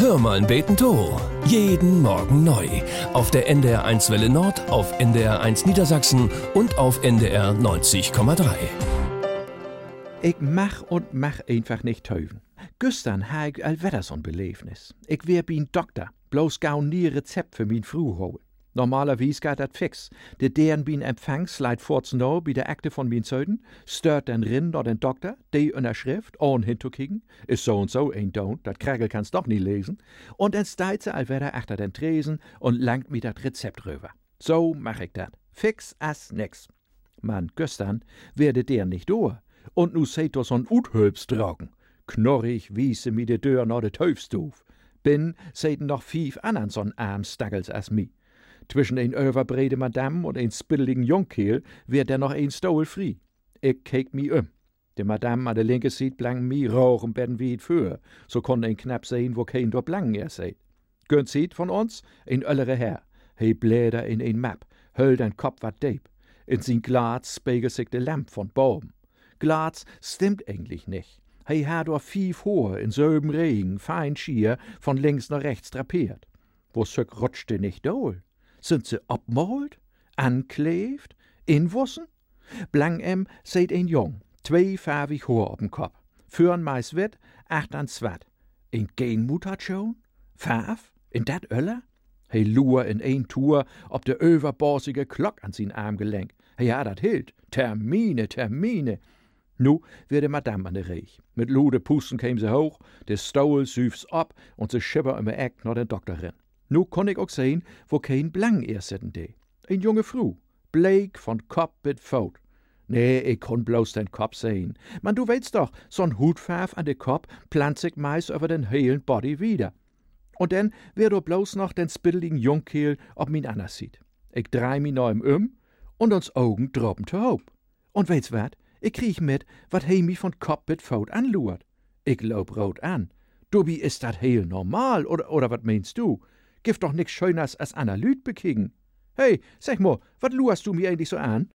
Hör mal ein Beten to. Jeden Morgen neu. Auf der NDR1 Welle Nord, auf NDR1 Niedersachsen und auf NDR 90,3. Ich mach einfach nicht teuven. Gestern ha ich al wieder so'n Beleefnis. Ich wär bin Doktor, bloß gau nie Rezept für min Frau holen. Normalerweise geht dat fix. De deren bin Empfangs leit fortsnau bei der Akte von min Söden, stört den Rind oder den Doktor, die Unterschrift, ohn hinzukicken, ist so und so ein Don't, dat Kregel kannst doch nie lesen, und dann steigt sie all wieder achter den Tresen und langt mir dat Rezept rüber. So mach ich dat. Fix as nix. Man, gestern werde der nicht durch. Und nu seht doch so'n Uthölps tragen. Knorrig wiese mi de Deur nach de Teufstuf. Bin seiten noch 5 andern so'n arm Staggels as mi. Zwischen ein overbrede Madame und ein spitteligen Jungkehl wird der noch ein Stol frei. Ich keek mi De Madame an der linke Seite blang mi rauchen werden wie it für. So konn ein knapp sehen, wo kein dort blang er seht. Gönnt sieht von uns ein öllere Herr. He bläder in ein Map, höll den Kopf wat deep. In sein Glas spiegelt sich de Lamp von Baum. Glas stimmt eigentlich nicht. He hat doch 5 Hohe in selben Regen, fein schier, von links nach rechts drapiert. Wo söck rutschte nicht dohl? Sind sie abmolt, ankleeft, inwussen? Blang seht ein Jung, 2 farbig Haar op'n Kopf. Für'n meist wit, 8 an Swat. Ein Genmut hat schon? Farf? In dat Öller? He luhr in ein Tour ob de overborsige Glock an sin Armgelenk. He hat dat hilt. Termine. Nu wird de Madame an de Reich. Mit lude Pusten käm sie hoch, de Stowel süf's ab und sie schipper im Eck nach den Doktorin. Nu konn ich auch sehen, wo kein Blang erst sitten de. Ein junge Frau, bleek von Kopf bis Fout. Nee, ich konn bloß den Kopf sehen. Man, du weißt doch, so'n Hutfarf an de Kopf plant sich meist über den heilen Body wieder. Und dann wird du bloß noch den spitteligen Jungkehl ob min anders sieht. Ich drei mi neuem und uns Augen droppen te hoop. Und weißt wat? Ich krieg mit, wat he mi von Kopf bis Fout anluert. Ich lob rot an. Du, wie ist dat heil normal, oder wat meinst du? Gibt doch nix Schöners als Analyt bekicken. Hey, sag mal, wat luerst du mir eigentlich so an?